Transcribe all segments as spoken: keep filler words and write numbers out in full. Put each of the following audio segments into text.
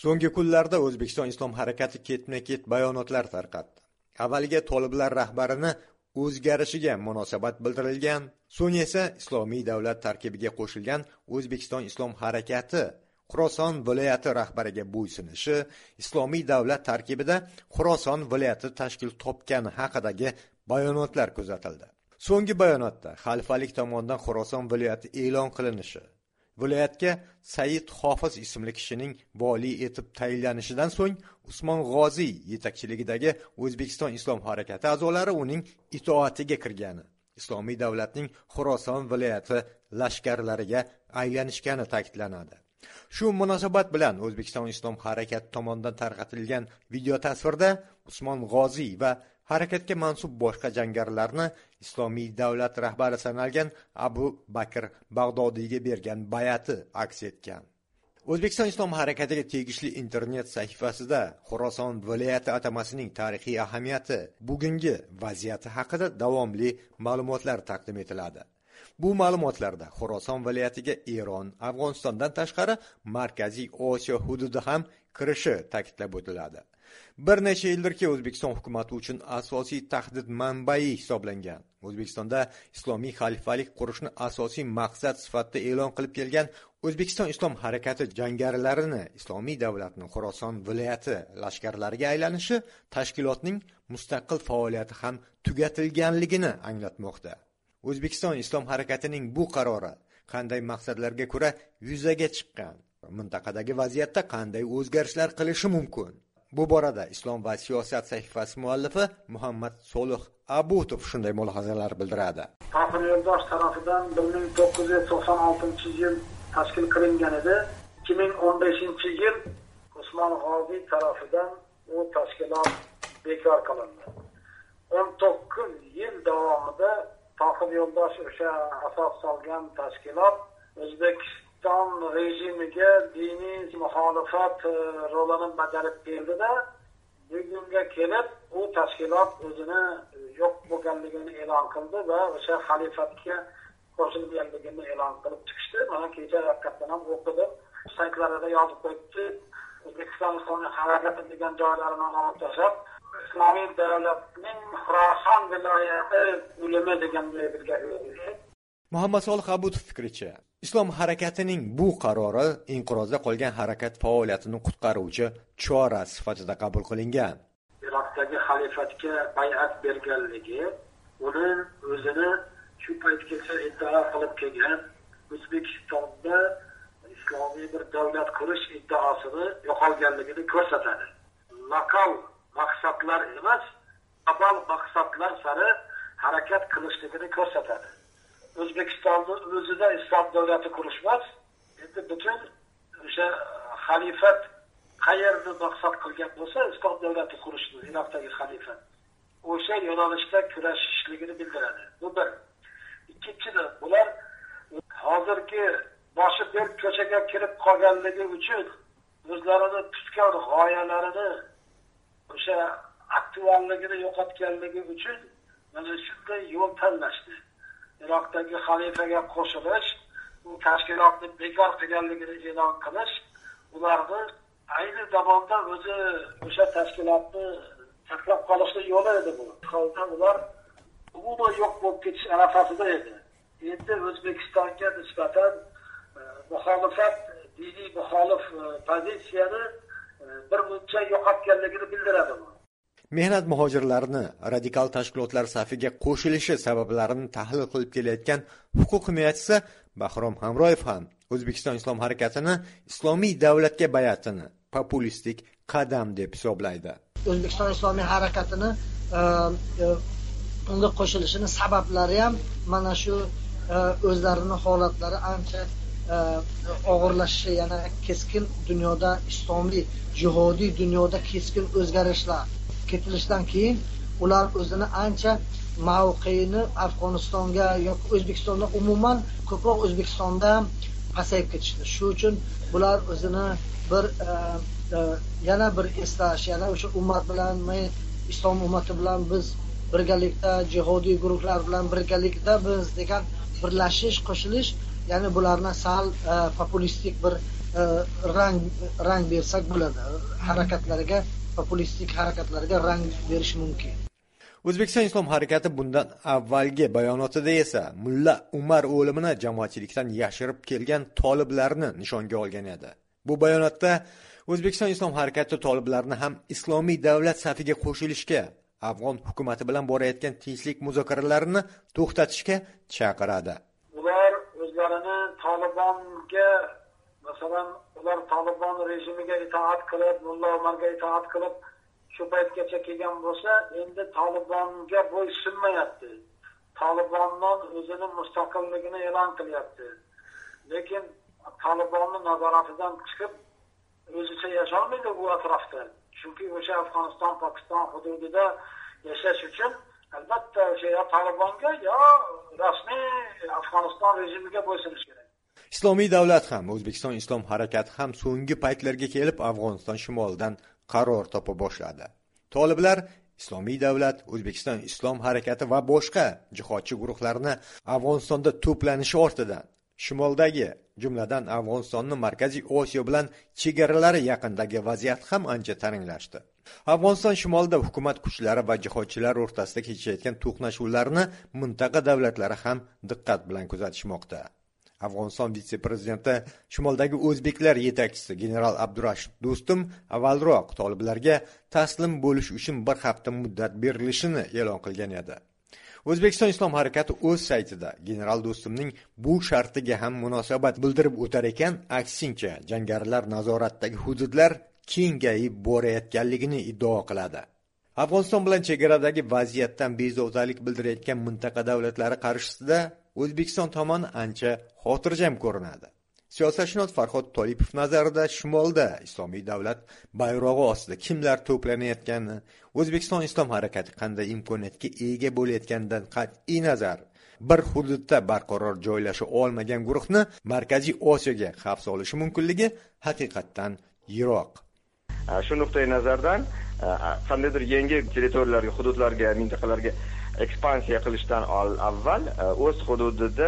So'nggi kunlarda O'zbekiston Islom harakati ketma-ket bayonotlar tarqatdi. Avvaliga toliblar rahbarini o'zgarishiga munosabat bildirilgan, so'ng esa Islomiy davlat tarkibiga qo'shilgan O'zbekiston Islom harakati Xorason viloyati rahbariga bo'ysunishi, Islomiy davlat tarkibida Xorason viloyati tashkil topgani haqidagi bayonotlar kuzatildi. So'nggi bayonotda xalifalik tomonidan Xorason viloyati e'lon qilinishi, viloyatga Said Hofiz ismli kishining vali etib tayinlanishidan so'ng Usmon G'oziy yetakchiligidagi O'zbekiston Islom harakati a'zolari uning itoatiga kirgani, Islomiy davlatning Xorason viloyati lashkarlariga aylanishgani ta'kidlanadi. Shu munosabat bilan O'zbekiston Islom harakati tomonidan tarqatilgan video tasvirda Usmon G'oziy va harakatga mansub boshqa jangarilarni Islomiy davlat rahbari sanalgan Abu Bakr Bag'dodiyga bergan bayati aks etgan. O'zbekiston Islom harakatiga tegishli internet sahifasida Xorason viloyati atamasining tarixiy ahamiyati, bugungi vaziyati haqida davomli ma'lumotlar taqdim etiladi. Bu ma'lumotlarda Xorason viloyatiga Eron, Afg'onistondan tashqari Markaziy Osiyo hududi ham kirishi ta'kidlab o'tiladi. Bir necha yildirki O'zbekiston hukumati uchun asosiy tahdid manbai hisoblangan. O'zbekistonda islomiy xalifalik qurishni asosiy maqsad sifatida e'lon qilib kelgan O'zbekiston Islom harakati jangarilarini Islomiy davlatning Xorason viloyati lashkarlariga aylanishi tashkilotning mustaqil faoliyati ham tugatilganligini anglatmoqda. O'zbekiston Islom harakatining bu qarori qanday maqsadlarga ko'ra yuzaga chiqqan? Mintaqadagi vaziyatda qanday o'zgarishlar qilishi mumkin? Bu borada Islom va siyosat sahifasi muallifi Muhammad Solih Abutov shunday mulohazalar bildiradi. Tohir Yo'ldosh tomonidan bir ming to'qqiz yuz to'qson oltinchi yil tashkil qilingan edi. ikki ming o'n beshinchi yil Usmon G'oziy tomonidan u tashkilot bekor qilindi. o'n to'qqiz yil davomida Tohir Yo'ldosh o'sha asos solgan tashkilot O'zbekiston rejimiga diniy muxolifat rolini bajarib keldi-da, bugunga kelib u tashkilot o'zini yo'q bo'lganligini e'lon qildi va o'sha xalifatga qo'shilganligini e'lon qilib chiqishdi. Mana kecha haqiqatan ham o'qidim. Saytlarida yozib qo'yibdi. O'zbekiston Islom harakati degan joylarini olib tashlab, Islomiy davlatning Xorason viloyati o'limi degan labelga qo'yildi. Muhammad Solih Abutov fikricha, Islom harakatining bu qarori inqirozda qolgan harakat faoliyatini qutqaruvchi chora sifatida qabul qilingan. Iroqdagi xalifatga bay'at berganligi, uni o'zini shu paytgacha iddao qilib kelgan O'zbekistonda islomiy bir davlat qurish iddaosini yo'qolganligini ko'rsatadi. Lokal maqsadlar emas, global maqsadlar sari harakat qilishligini ko'rsatadi. O'zbekistonda o'zida islom davlati qurishmas, endi butun o'sha xalifat qayerni maqsad qilgan bo'lsa, islom davlati qurishni, Iroqdagi xalifat o'sha yo'nalishda kurashishligini bildiradi. Bu bir. Ikkinchidan, bular hozirgi boshi berk ko'chaga kirib qolganligi uchun o'zlarini tutgan g'oyalarini, o'sha aktualligini yo'qotganligi uchun mana shunday yo'l tanlashdi. Iroqdagi xalifaga qo'shilish, bu tashkilotni bekor qilganligini e'lon qilish, ularni ayni zamonda o'zi o'sha tashkilotni saqlab qolishning yo'li edi bu. Holda ular umuman yo'q bo'lib ketish arafasida edi. Endi O'zbekistonga nisbatan muxolifat, diniy muxolif pozitsiyani bir muncha yo'qotganligini bildiradi bu. Mehnat muhojirlarini radikal tashkilotlar safiga qo'shilishi sabablarini tahlil qilib kelayotgan huquq himoyachisi Bahrom Hamroyev ham O'zbekiston Islom harakatini islomiy davlatga bay'atini populistik qadam deb hisoblaydi. O'zbekiston Islomiy harakatini unga qo'shilishini sabablari ham mana shu o'zlarining holatlari ancha og'irlashishi, yana keskin dunyoda islomiy jihodiy dunyoda keskin o'zgarishlar ketilishidan keyin ular o'zini ancha mavqeini Afg'onistonga yoki O'zbekistonda umuman ko'proq O'zbekistonda ham pasayib ketishdi. Shu uchun bular o'zini bir yana bir eslash, yana o'sha ummat bilan, islom ummati bilan biz birgalikda, jihodiy guruhlar bilan birgalikda biz degan birlashish, qo'shilish, ya'ni bularni sal populistik bir rang rang bersak bo'ladi. Harakatlariga, populistik harakatlarga rang berish mumkin. O'zbekiston Islom harakati bundan avvalgi bayonotida esa Mulla Umar o'limini jamoatchilikdan yashirib kelgan toliblarni nishonga olgan edi. Bu bayonotda O'zbekiston Islom harakati toliblarni ham islomiy davlat safiga qo'shilishga, afg'on hukumati bilan borayotgan tinchlik muzokaralarini to'xtatishga chaqiradi. Ular o'zlarini Tolibonga, masalan, ular Tolibon rejimiga itoat qilib, Mulla Umarga itoat qilib shu paytgacha kelgan bo'lsa, endi Tolibonga bo'ysunmayapti. Tolibondan o'zini mustaqilligini e'lon qilyapti. Lekin Tolibonning nazoratidan chiqib o'zicha yasholmaydi bu atrofda. Chunki o'sha Afg'oniston, Pokiston hududida yashash uchun albatta o'sha ya Tolibonga yo rasmiy Afg'oniston rejimiga bo'ysunish kerak. Islomiy davlat ham, O'zbekiston Islom harakati ham so'nggi paytlarga kelib Afg'oniston shimolidan qaror topa boshladi. Toliblar Islomiy davlat, O'zbekiston Islom harakati va boshqa jihodchi guruhlarni Afg'onistonda to'planishi ortidan shimoldagi, jumladan Afg'onistonning Markaziy Osiyo bilan chegaralari yaqindagi vaziyat ham ancha taranglashdi. Afg'oniston shimolida hukumat kuchlari va jihodchilar o'rtasida kechayotgan to'qnashuvlarni mintaqa davlatlari ham diqqat bilan kuzatishmoqda. Afg'oniston vitse-prezidenti shimoldagi o'zbeklar yetakchisi general Abdurashid Do'stum avvalroq toliblarga taslim bo'lish uchun bir hafta muddat berilishini e'lon qilgan edi. O'zbekiston Islom harakati o'z saytida general Do'stumning bu shartiga ham munosabat bildirib o'tar ekan, aksincha jangarilar nazoratdagi hududlar kengayib borayotganligini iddao qiladi. Afg'oniston bilan chegaradagi vaziyatdan bezovtalik bildirayotgan mintaqa davlatlari qarshisida O'zbekiston tomoni ancha xotirjam ko'rinadi. Siyosatshunos Farhod Tolipov nazarida shimolda islomiy davlat bayrog'i ostida kimlar to'planayotgani, O'zbekiston Islom harakati qanday imkoniyatga ega bo'layotganidan qat'iy nazar, bir hududda barqaror joylasha olmagan guruhni Markaziy Osiyoga xavf solishi mumkinligi haqiqatdan yiroq. Shu nuqtai nazardan qandaydir yangi territoriyalarga, hududlarga, mintaqalarga ekspansiya qilishdan avval o'z hududida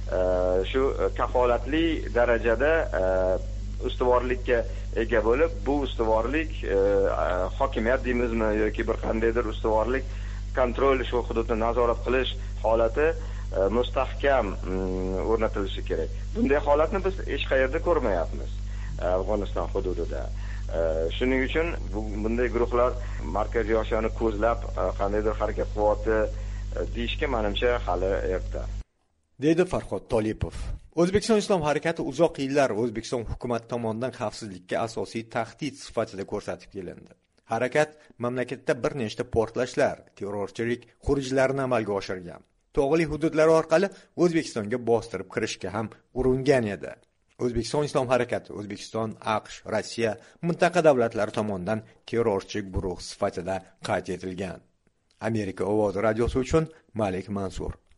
shu kafolatli darajada ustuvorlikka ega bo'lib, bu ustuvorlik hokimiyat deymizmi yoki bir qandaydir ustuvorlik, kontrol, shu hududni nazorat qilish holati mustahkam o'rnatilishi kerak. Bunday holatni biz hech qayerda ko'rmayapmiz Afg'oniston hududida. Shuning uchun bunday guruhlar Markaziy Osiyoni ko'zlab qandaydir harakat qilyapti deyishga menimcha hali erta, deydi Farhod Tolipov. O'zbekiston Islom harakati uzoq yillar O'zbekiston hukumati tomonidan xavfsizlikka asosiy tahdid sifatida ko'rsatib kelindi. Harakat mamlakatda bir nechta portlashlar, terrorchilik xurujlarini amalga oshirgan. Tog'li hududlar orqali O'zbekistonga bostirib kirishga ham uringan edi. O'zbekiston Islom harakati O'zbekiston, AQSh, Rossiya, mintaqa davlatlari tomonidan terrorchi guruh sifatida qayd etilgan. Amerika ovozi radiosi uchun Malik Mansur.